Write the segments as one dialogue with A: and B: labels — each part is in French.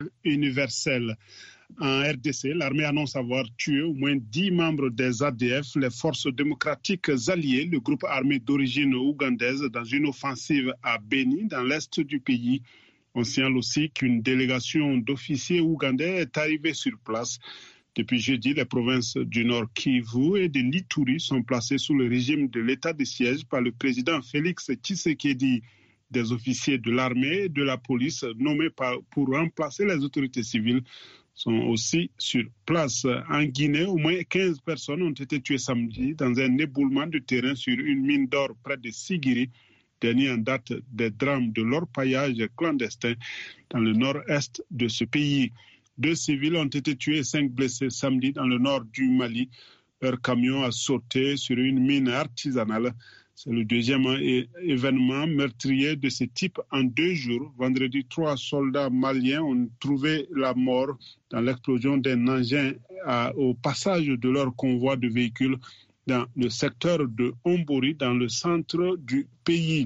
A: universel. En RDC, l'armée annonce avoir tué au moins 10 membres des ADF, les forces démocratiques alliées, le groupe armé d'origine ougandaise, dans une offensive à Beni, dans l'est du pays. On signale aussi qu'une délégation d'officiers ougandais est arrivée sur place. Depuis jeudi, les provinces du Nord Kivu et de l'Ituri sont placées sous le régime de l'état de siège par le président Félix Tshisekedi. Des officiers de l'armée et de la police nommés pour remplacer les autorités civiles sont aussi sur place. En Guinée, au moins 15 personnes ont été tuées samedi dans un éboulement de terrain sur une mine d'or près de Sigiri, dernier en date des drames de l'orpaillage clandestin dans le nord-est de ce pays. 2 civils ont été tués et 5 blessés samedi dans le nord du Mali. Leur camion a sauté sur une mine artisanale. C'est le deuxième événement meurtrier de ce type en 2 jours. Vendredi, 3 soldats maliens ont trouvé la mort dans l'explosion d'un engin au passage de leur convoi de véhicules dans le secteur de Ombori, dans le centre du pays.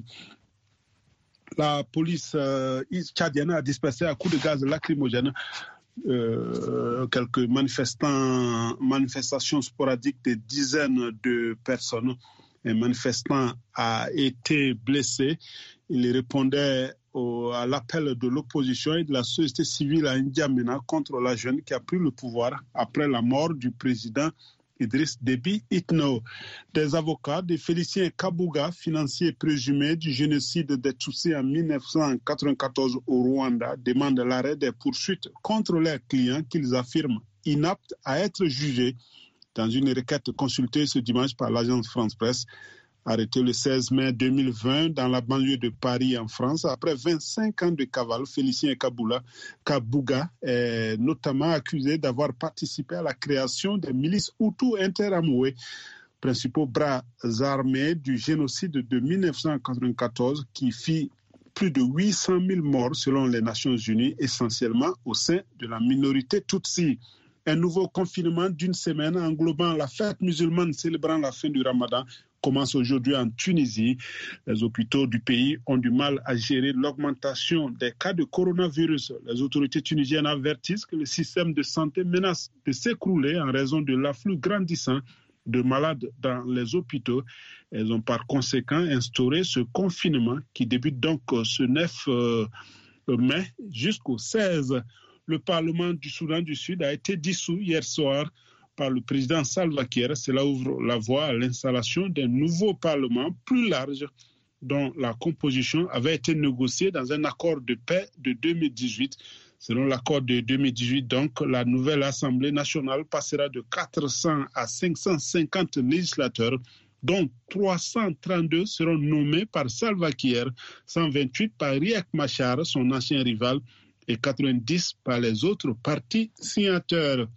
A: La police tchadienne a dispersé à coups de gaz lacrymogène quelques manifestations sporadiques de dizaines de personnes. Un manifestant a été blessé. Il répondait à l'appel de l'opposition et de la société civile à N'Djamena contre la jeune qui a pris le pouvoir après la mort du président Idriss Déby Itno. Des avocats de Félicien Kabuga, financier présumé du génocide des Tutsis en 1994 au Rwanda, demandent l'arrêt des poursuites contre leurs clients qu'ils affirment inaptes à être jugés. Dans une requête consultée ce dimanche par l'agence France Presse, arrêtée le 16 mai 2020 dans la banlieue de Paris en France, après 25 ans de cavale, Félicien Kabuga est notamment accusé d'avoir participé à la création des milices Hutus interamoué, principaux bras armés du génocide de 1994 qui fit plus de 800 000 morts selon les Nations Unies, essentiellement au sein de la minorité Tutsi. Un nouveau confinement d'une semaine englobant la fête musulmane célébrant la fin du Ramadan commence aujourd'hui en Tunisie. Les hôpitaux du pays ont du mal à gérer l'augmentation des cas de coronavirus. Les autorités tunisiennes avertissent que le système de santé menace de s'écrouler en raison de l'afflux grandissant de malades dans les hôpitaux. Elles ont par conséquent instauré ce confinement qui débute donc ce 9 mai jusqu'au 16. Le Parlement du Soudan du Sud a été dissous hier soir par le président Salva Kiir. Cela ouvre la voie à l'installation d'un nouveau Parlement plus large dont la composition avait été négociée dans un accord de paix de 2018. Selon l'accord de 2018, donc, la nouvelle Assemblée nationale passera de 400 à 550 législateurs, dont 332 seront nommés par Salva Kiir, 128 par Riek Machar, son ancien rival, et 90 par les autres partis signataires.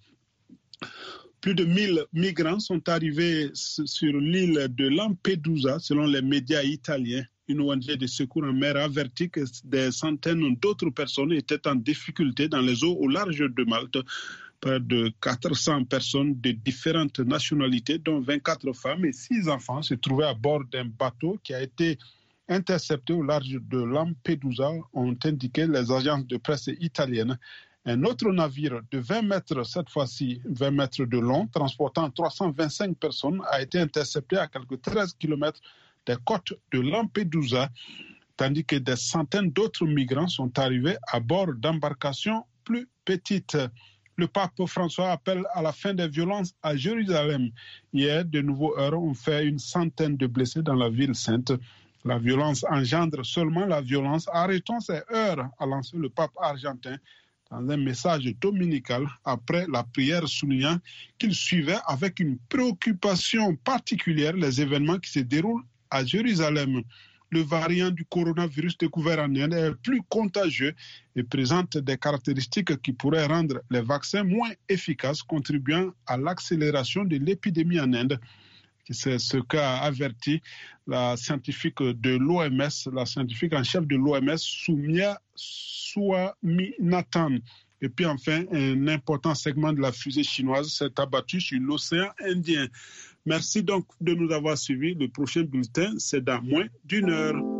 A: Plus de 1000 migrants sont arrivés sur l'île de Lampedusa, selon les médias italiens. Une ONG de secours en mer avertit que des centaines d'autres personnes étaient en difficulté dans les eaux au large de Malte. Près de 400 personnes de différentes nationalités, dont 24 femmes et 6 enfants, se trouvaient à bord d'un bateau qui a été interceptés au large de Lampedusa, ont indiqué les agences de presse italiennes. Un autre navire de 20 mètres, cette fois-ci 20 mètres de long, transportant 325 personnes, a été intercepté à quelques 13 km des côtes de Lampedusa, tandis que des centaines d'autres migrants sont arrivés à bord d'embarcations plus petites. Le pape François appelle à la fin des violences à Jérusalem. Hier, de nouveaux heurts ont fait une centaine de blessés dans la ville sainte. La violence engendre seulement la violence. Arrêtons ces heurts, a lancé le pape argentin dans un message dominical après la prière, soulignant qu'il suivait avec une préoccupation particulière les événements qui se déroulent à Jérusalem. Le variant du coronavirus découvert en Inde est plus contagieux et présente des caractéristiques qui pourraient rendre les vaccins moins efficaces, contribuant à l'accélération de l'épidémie en Inde. C'est ce qu'a averti la scientifique de l'OMS, la scientifique en chef de l'OMS, Soumya Swaminathan. Et puis enfin, un important segment de la fusée chinoise s'est abattu sur l'océan Indien. Merci donc de nous avoir suivis. Le prochain bulletin, c'est dans moins d'1 heure.